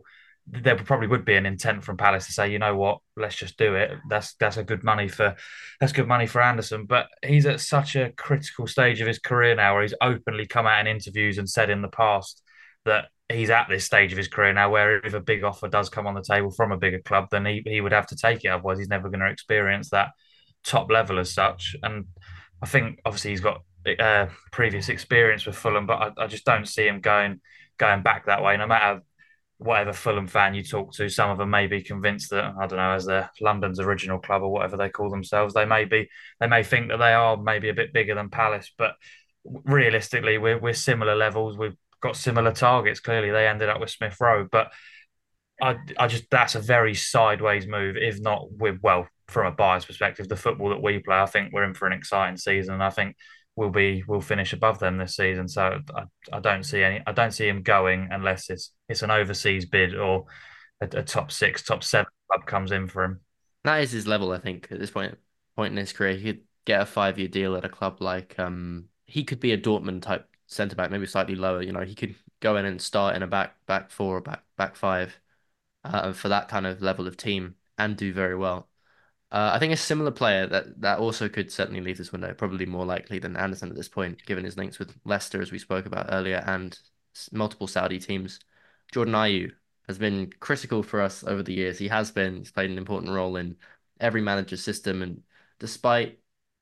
there probably would be an intent from Palace to say, you know what, let's just do it. That's that's a good money for that's good money for Anderson. But he's at such a critical stage of his career now, where he's openly come out in interviews and said in the past that he's at this stage of his career now, where if a big offer does come on the table from a bigger club, then he he would have to take it. Otherwise, he's never going to experience that top level as such. And I think obviously he's got uh, previous experience with Fulham, but I, I just don't see him going going back that way. No matter whatever Fulham fan you talk to, some of them may be convinced that, I don't know, as they're London's original club or whatever they call themselves, they may be they may think that they are maybe a bit bigger than Palace, but realistically, we're we're similar levels. We've got similar targets. Clearly, they ended up with Smith Rowe, but I I just that's a very sideways move. If not, with well, from a bias perspective, the football that we play, I think we're in for an exciting season. And I think we'll be we'll finish above them this season. So I, I don't see any I don't see him going unless it's it's an overseas bid or a, a top six, top seven club comes in for him. That is his level, I think, at this point point in his career. He could get a five year deal at a club like um he could be a Dortmund type centre back, maybe slightly lower. You know, he could go in and start in a back back four or back back five uh, for that kind of level of team and do very well. Uh, I think a similar player that that also could certainly leave this window, probably more likely than Anderson at this point, given his links with Leicester, as we spoke about earlier, and s- multiple Saudi teams. Jordan Ayew has been critical for us over the years. He has been. He's played an important role in every manager's system, and despite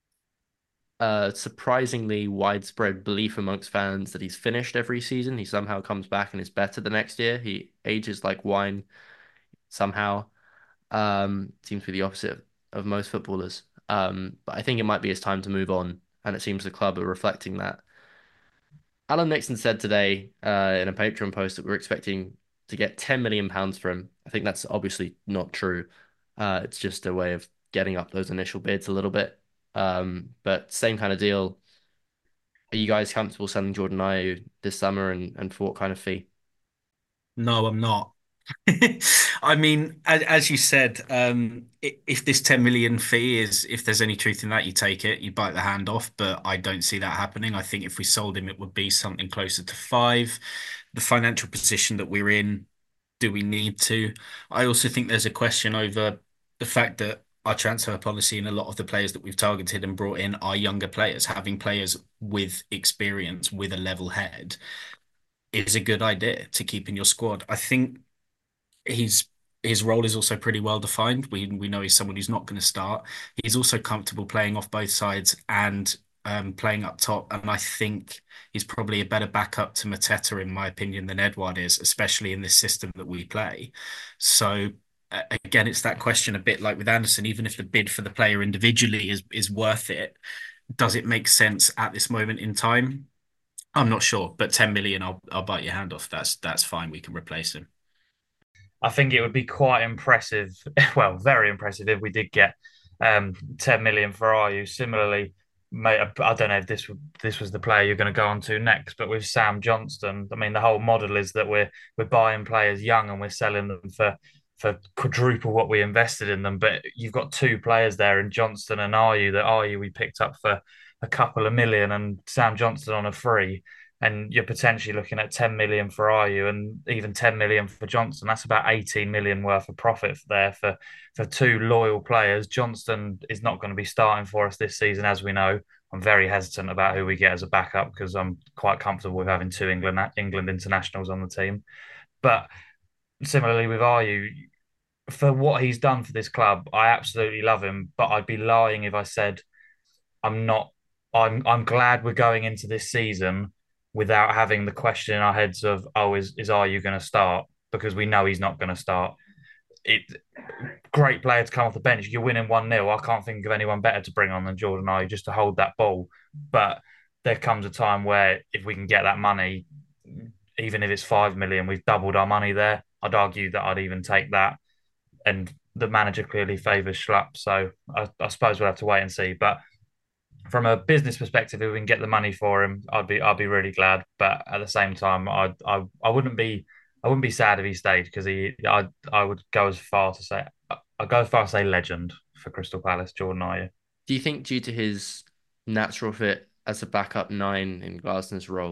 uh surprisingly widespread belief amongst fans that he's finished every season, he somehow comes back and is better the next year. He ages like wine somehow. Um, seems to be the opposite of, of most footballers. Um, but I think it might be his time to move on, and it seems the club are reflecting that. Alan Nixon said today uh, in a Patreon post that we're expecting to get ten million pounds for him. I think that's obviously not true. Uh, it's just a way of getting up those initial bids a little bit. Um, but same kind of deal. Are you guys comfortable selling Jordan Ayew this summer, and, and for what kind of fee? No, I'm not. I mean, as, as you said, um, i- if this ten million fee is, if there's any truth in that, you take it, you bite the hand off. But I don't see that happening. I think if we sold him, it would be something closer to five. The financial position that we're in, do we need to? I also think there's a question over the fact that our transfer policy and a lot of the players that we've targeted and brought in are younger players. Having players with experience, with a level head, is a good idea to keep in your squad. I think he's his role is also pretty well defined. We we know he's someone who's not going to start. He's also comfortable playing off both sides and um, playing up top. And I think he's probably a better backup to Mateta, in my opinion, than Edouard is, especially in this system that we play. So uh, again, it's that question a bit like with Anderson. Even if the bid for the player individually is is worth it, does it make sense at this moment in time? I'm not sure, but ten million, I'll I'll bite your hand off. That's that's fine. We can replace him. I think it would be quite impressive, well, very impressive if we did get um, ten million for Ayew. Similarly, mate, I don't know if this this was the player you're going to go on to next, but with Sam Johnston, I mean, the whole model is that we're we're buying players young and we're selling them for for quadruple what we invested in them. But you've got two players there in Johnston and Ayew. That Ayew we picked up for a couple of million and Sam Johnston on a free, and you're potentially looking at ten million for Ayew and even ten million for Johnston. That's about eighteen million worth of profit there for for two loyal players. Johnston is not going to be starting for us this season, as we know. I'm very hesitant about who we get as a backup because I'm quite comfortable with having two England England internationals on the team. But similarly with Ayew, for what he's done for this club, I absolutely love him. But I'd be lying if I said I'm not. I'm I'm glad we're going into this season without having the question in our heads of, oh, is is Ayew going to start? Because we know he's not going to start. It Great player to come off the bench. You're winning one nil. I can't think of anyone better to bring on than Jordan Ayew just to hold that ball. But there comes a time where if we can get that money, even if it's five million, we've doubled our money there. I'd argue that I'd even take that. And the manager clearly favours Schlupp, so I, I suppose we'll have to wait and see. But from a business perspective, if we can get the money for him, I'd be I'd be really glad. But at the same time, I I, I wouldn't be I wouldn't be sad if he stayed because he I I would go as far to say I go as far as say legend for Crystal Palace, Jordan Ayew. Do you think due to his natural fit as a backup nine in Glasner's role,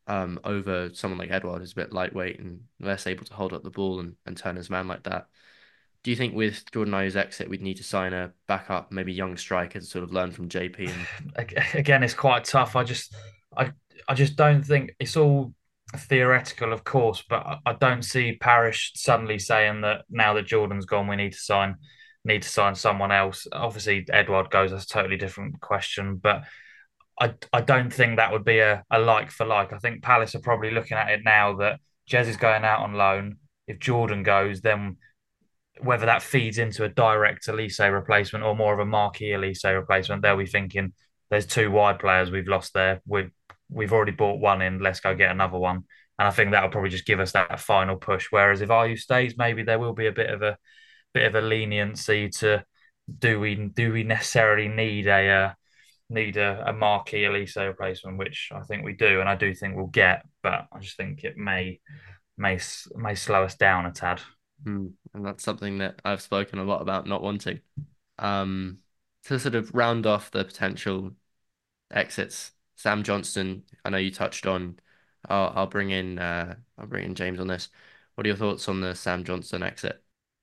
um, over someone like Edouard, who's a bit lightweight and less able to hold up the ball and, and turn his man like that. Do you think with Jordan Ayew's exit, we'd need to sign a backup, maybe young striker to sort of learn from J P and Again, it's quite tough. I just, I, I just don't think it's all theoretical, of course, but I, I don't see Parish suddenly saying that now that Jordan's gone, we need to sign, need to sign someone else. Obviously, Edouard goes, that's a totally different question, but I, I don't think that would be a, a like for like. I think Palace are probably looking at it now that Jez is going out on loan. If Jordan goes, then whether that feeds into a direct Elise replacement or more of a marquee Elise replacement, they'll be thinking there's two wide players we've lost there. We've we've already bought one in. Let's go get another one. And I think that'll probably just give us that final push. Whereas if Ayew stays, maybe there will be a bit of a bit of a leniency to do we do we necessarily need a uh, need a, a marquee Elise replacement, which I think we do, and I do think we'll get. But I just think it may may may slow us down a tad. Hmm. And that's something that I've spoken a lot about not wanting. Um, to sort of round off the potential exits, Sam Johnston, I know you touched on. I'll, I'll bring in uh, I'll bring in James on this. What are your thoughts on the Sam Johnston exit?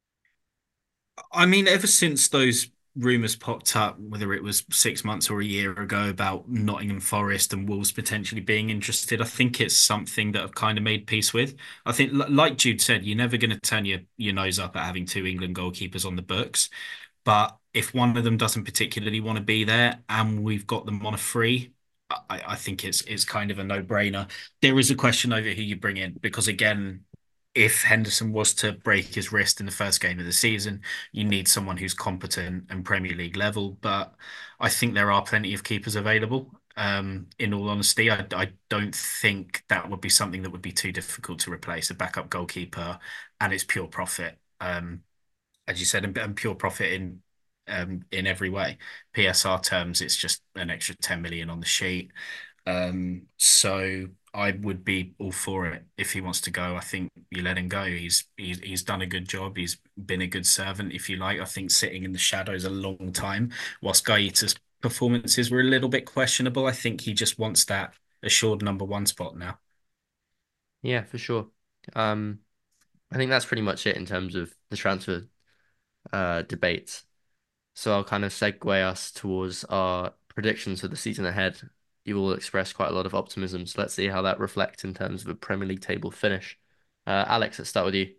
I mean, ever since those rumours popped up, whether it was six months or a year ago, about Nottingham Forest and Wolves potentially being interested, I think it's something that I've kind of made peace with. I think, like Jude said, you're never going to turn your, your nose up at having two England goalkeepers on the books. But if one of them doesn't particularly want to be there and we've got them on a free, I, I think it's it's kind of a no-brainer. There is a question over who you bring in because, again, if Henderson was to break his wrist in the first game of the season, you need someone who's competent and Premier League level. But I think there are plenty of keepers available. Um, in all honesty, I, I don't think that would be something that would be too difficult to replace a backup goalkeeper, and it's pure profit. Um, as you said, and, and pure profit in um, in every way. P S R terms, it's just an extra ten million on the sheet. Um, so I would be all for it if he wants to go. I think you let him go. He's he's he's done a good job. He's been a good servant, if you like. I think sitting in the shadows a long time, whilst Gaeta's performances were a little bit questionable. I think he just wants that assured number one spot now. Yeah, for sure. Um, I think that's pretty much it in terms of the transfer uh debates. So I'll kind of segue us towards our predictions for the season ahead. You all expressed quite a lot of optimism, so let's see how that reflects in terms of a Premier League table finish. Uh, Alex, let's start with you.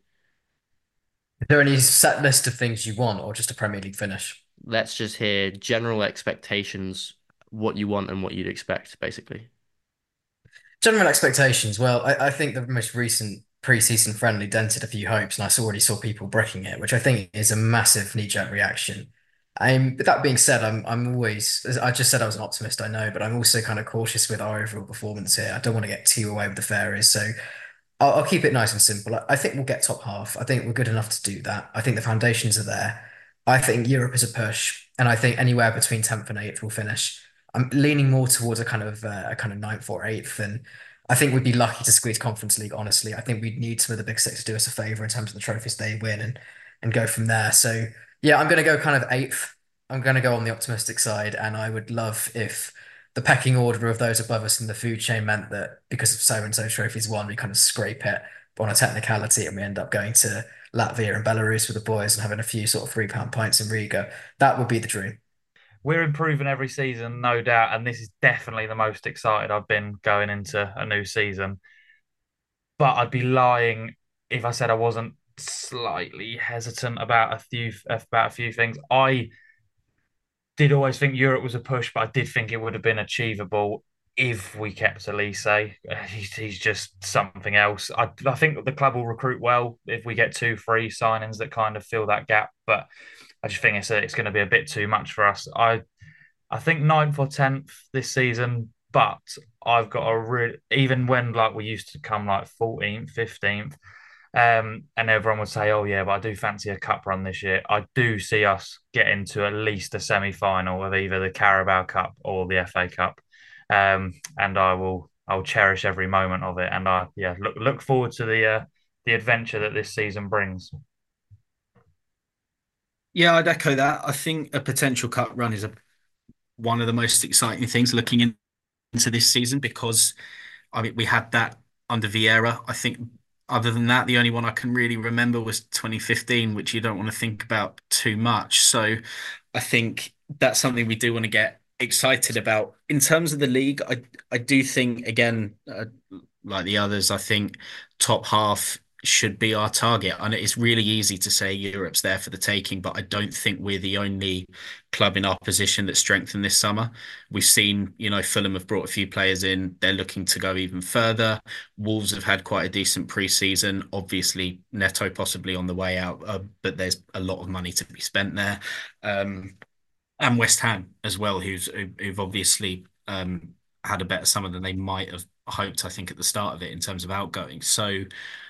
Is there any set list of things you want, or just a Premier League finish? Let's just hear general expectations, what you want and what you'd expect, basically. General expectations. Well, I, I think the most recent pre-season friendly dented a few hopes, and I already saw people bricking it, which I think is a massive knee-jerk reaction. Um, with that being said, I'm I'm always I just said I was an optimist, I know, but I'm also kind of cautious with our overall performance here. I don't want to get too away with the fairies, so I'll, I'll keep it nice and simple. I, I think we'll get top half. I think we're good enough to do that. I think the foundations are there. I think Europe is a push, and I think anywhere between tenth and eighth will finish. I'm leaning more towards a kind of uh, a kind of ninth or eighth, and I think we'd be lucky to squeeze Conference League. Honestly, I think we'd need some of the big six to do us a favour in terms of the trophies they win and and go from there. So yeah, I'm going to go kind of eighth. I'm going to go on the optimistic side, and I would love if the pecking order of those above us in the food chain meant that because of so and so trophies won, we kind of scrape it on a technicality, and we end up going to Latvia and Belarus with the boys and having a few sort of three pound pints in Riga. That would be the dream. We're improving every season, no doubt, and this is definitely the most excited I've been going into a new season. But I'd be lying if I said I wasn't slightly hesitant about a few about a few things. I did always think Europe was a push, but I did think it would have been achievable if we kept Elise. Uh, he's, he's just something else. I, I think the club will recruit well if we get two free signings that kind of fill that gap. But I just think it's a, it's going to be a bit too much for us. I I think ninth or tenth this season, but I've got a real even when like we used to come like fourteenth, fifteenth. Um, and everyone would say, "Oh yeah, but I do fancy a cup run this year." I do see us getting to at least a semi-final of either the Carabao Cup or the F A Cup, um, and I will I'll cherish every moment of it. And I yeah look look forward to the uh, the adventure that this season brings. Yeah, I'd echo that. I think a potential cup run is a, one of the most exciting things looking in, into this season because I mean, we had that under Vieira. I think other than that, the only one I can really remember was twenty fifteen, which you don't want to think about too much. So I think that's something we do want to get excited about. In terms of the league, I I do think again, uh, like the others, I think top half should be our target. And it's really easy to say Europe's there for the taking, but I don't think we're the only club in our position that's strengthened this summer. We've seen, you know, Fulham have brought a few players in. They're looking to go even further. Wolves have had quite a decent pre-season. Obviously, Neto possibly on the way out, uh, but there's a lot of money to be spent there. Um, and West Ham as well, who's who've obviously um, had a better summer than they might have hoped, I think, at the start of it in terms of outgoing. So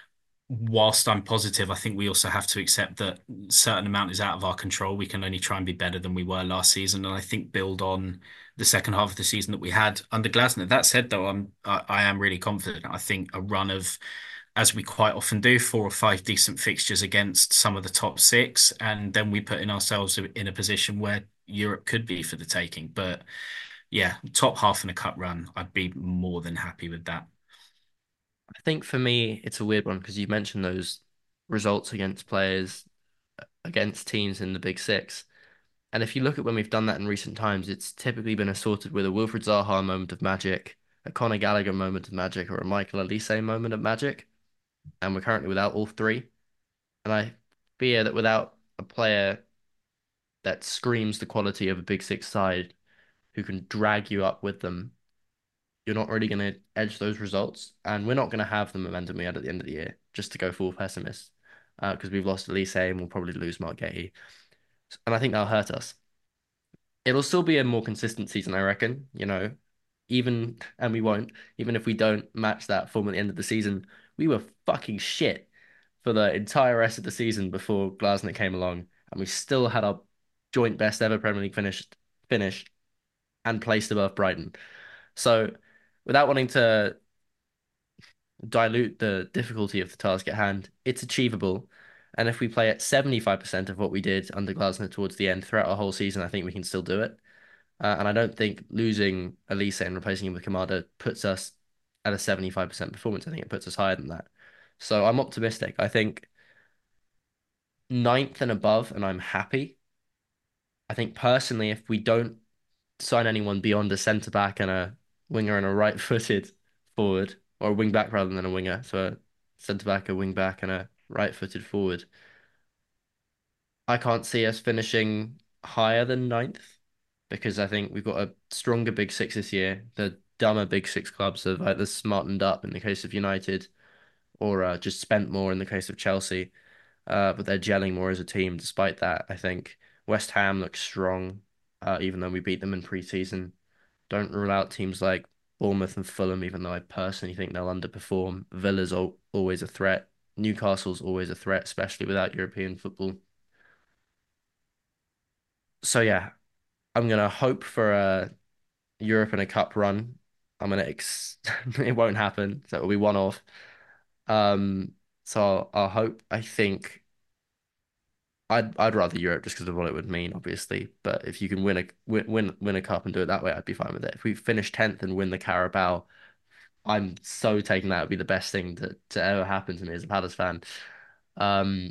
whilst I'm positive, I think we also have to accept that a certain amount is out of our control. We can only try and be better than we were last season, and I think build on the second half of the season that we had under Glasner. That said, though, I'm I, I am really confident. I think a run of, as we quite often do, four or five decent fixtures against some of the top six, and then we put in ourselves in a position where Europe could be for the taking. But yeah, top half in a cup run, I'd be more than happy with that. I think for me, it's a weird one because you mentioned those results against players, against teams in the Big Six. And if you look at when we've done that in recent times, it's typically been assorted with a Wilfried Zaha moment of magic, a Conor Gallagher moment of magic, or a Michael Olise moment of magic. And we're currently without all three. And I fear that without a player that screams the quality of a Big Six side who can drag you up with them, you're not really going to edge those results. And we're not going to have the momentum we had at the end of the year, just to go full pessimist, because uh, we've lost Elise and we'll probably lose Mark Gahey. And I think that'll hurt us. It'll still be a more consistent season, I reckon, you know, even, and we won't, even if we don't match that form at the end of the season, we were fucking shit for the entire rest of the season before Glasner came along, and we still had our joint best ever Premier League finished finish and placed above Brighton. So without wanting to dilute the difficulty of the task at hand, it's achievable. And if we play at seventy-five percent of what we did under Glasner towards the end throughout our whole season, I think we can still do it. Uh, and I don't think losing Elise and replacing him with Kamada puts us at a seventy-five percent performance. I think it puts us higher than that. So I'm optimistic. I think ninth and above, and I'm happy. I think personally, if we don't sign anyone beyond a centre back and a winger and a right-footed forward, or a wing back rather than a winger, so a centre back, a wing back, and a right-footed forward, I can't see us finishing higher than ninth because I think we've got a stronger Big Six this year. The dumber Big Six clubs have either smartened up in the case of United or uh, just spent more in the case of Chelsea. Uh, but they're gelling more as a team. Despite that, I think West Ham looks strong, uh, even though we beat them in pre-season. Don't rule out teams like Bournemouth and Fulham, even though I personally think they'll underperform. Villa's al always a threat. Newcastle's always a threat, especially without European football. So yeah, I'm gonna hope for a Europe and a cup run. I'm gonna ex it won't happen, so it'll be one off. Um, so I'll, I'll hope. I think I'd I'd rather Europe just because of what it would mean, obviously. But if you can win a win win win a cup and do it that way, I'd be fine with it. If we finish tenth and win the Carabao, I'm so taking that would be the best thing to, to ever happen to me as a Palace fan. Um,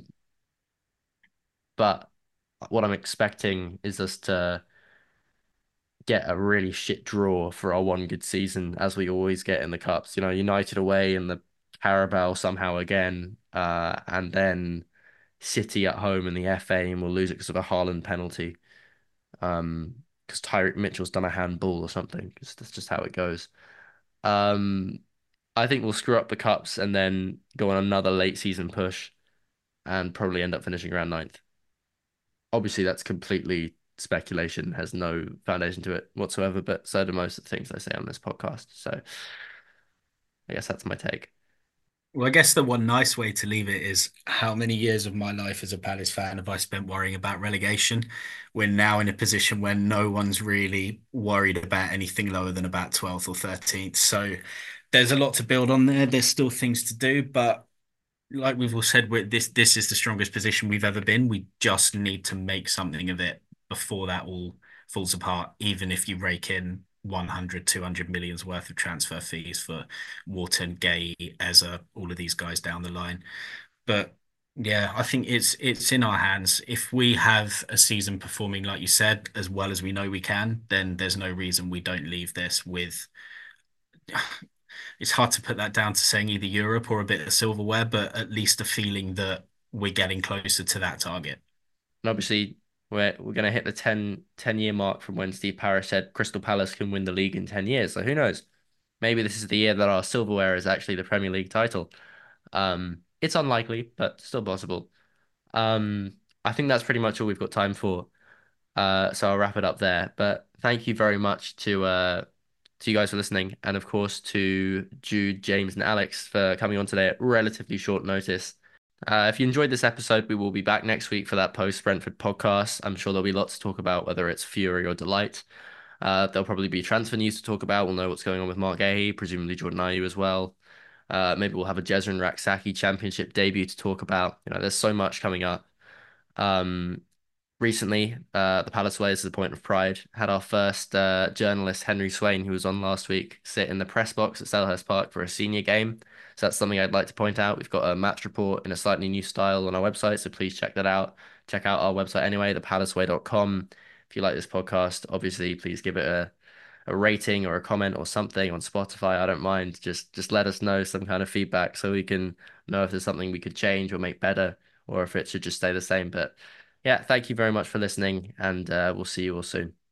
but what I'm expecting is us to get a really shit draw for our one good season, as we always get in the cups. You know, United away in the Carabao somehow again, uh, and then City at home in the F A, and we'll lose it because of a Haaland penalty. Um, because Tyreek Mitchell's done a handball or something. 'Cause that's just how it goes. Um, I think we'll screw up the cups and then go on another late season push and probably end up finishing around ninth. Obviously, that's completely speculation, has no foundation to it whatsoever, but so do most of the things I say on this podcast. So I guess that's my take. Well, I guess the one nice way to leave it is how many years of my life as a Palace fan have I spent worrying about relegation? We're now in a position where no one's really worried about anything lower than about twelfth or thirteenth. So there's a lot to build on there. There's still things to do, but like we've all said, we're, this this is the strongest position we've ever been. We just need to make something of it before that all falls apart, even if you rake in one hundred, two hundred millions worth of transfer fees for Wharton, Gay, Eza, all of these guys down the line. But yeah, I think it's it's in our hands. If we have a season performing like you said, as well as we know we can, then there's no reason we don't leave this with. It's hard to put that down to saying either Europe or a bit of silverware, but at least a feeling that we're getting closer to that target. And obviously, we're we're going to hit the ten ten year mark from when Steve Parish said Crystal Palace can win the league in ten years. So who knows? Maybe this is the year that our silverware is actually the Premier League title. Um, it's unlikely, but still possible. Um, I think that's pretty much all we've got time for. Uh, so I'll wrap it up there. But thank you very much to uh to you guys for listening, and of course to Jude, James, and Alex for coming on today at relatively short notice. Uh, if you enjoyed this episode, we will be back next week for that post Brentford podcast. I'm sure there'll be lots to talk about, whether it's Fury or Delight. Uh, there'll probably be transfer news to talk about. We'll know what's going on with Mark Gahey, presumably Jordan Ayew as well. Uh, maybe we'll have a Jezrin Raksaki Championship debut to talk about. You know, there's so much coming up. Um, recently, uh, the Palace Way is the point of pride. Had our first uh, journalist, Henry Swain, who was on last week, sit in the press box at Selhurst Park for a senior game. So that's something I'd like to point out. We've got a match report in a slightly new style on our website, so please check that out. Check out our website anyway, the palace way dot com. If you like this podcast, obviously, please give it a a rating or a comment or something on Spotify. I don't mind. Just just let us know some kind of feedback so we can know if there's something we could change or make better, or if it should just stay the same. But yeah, thank you very much for listening, and uh, we'll see you all soon.